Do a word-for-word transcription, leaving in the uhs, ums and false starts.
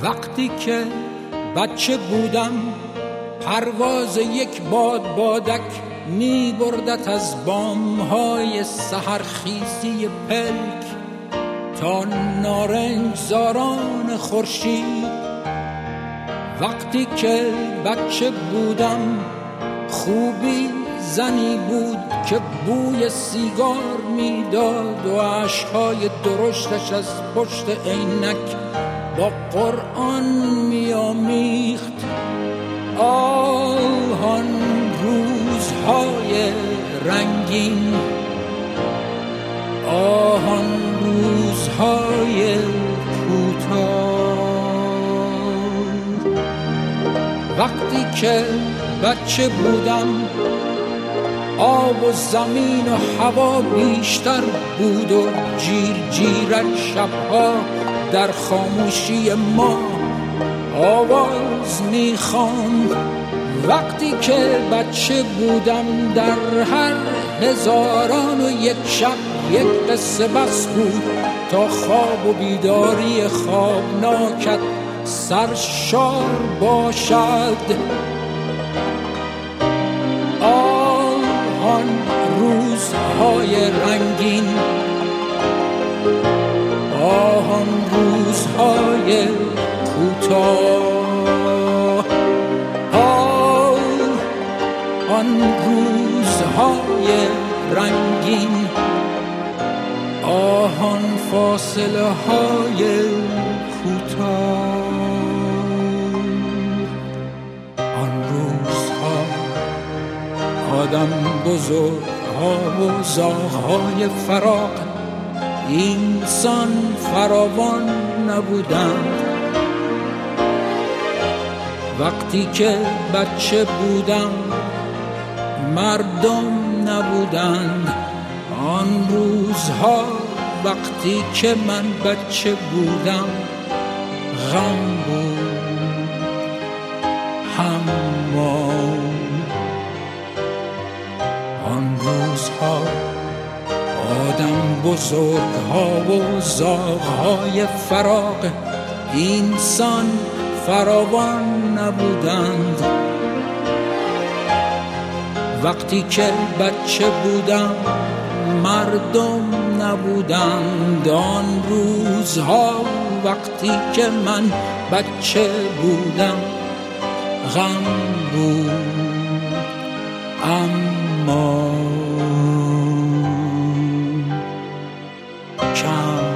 وقتی که بچه بودم پرواز یک باد بادک می بردت از بامهای سحرخیزی پلک تا نارنجزاران خورشید. وقتی که بچه بودم خوبی زنی بود که بوی سیگار میداد و اشکهای درشتش از پشت عینک با قرآن میامیخت. آهان روزهای رنگین، آهان روزهای کوتاه. وقتی که بچه بودم آب و زمین و هوا بیشتر بود و جیر جیرک شبها در خاموشی ما آواز میخواند. وقتی که بچه بودم در هر هزاران و یک شب یک قصه بس بود تا خواب و بیداری خوابناکت سرشار باشد. آن روزهای رنگین، آن روزهای کوتاه، آن روزهای رنگین، آن فاصله های کوتاه. آن روزها آدم بزرگ ها و زاغهای فراق اینسان فراوان نبودند. وقتی که بچه بودم مردم نبودند. آن روزها وقتی که من بچه بودم غم بود، حمام. آن روزها آدم بزرگها و زاغهای فراق اینسان فراوان نبودند. وقتی که بچه بودم مردم نبودند. آن روزها وقتی که من بچه بودم غم بود، اما کم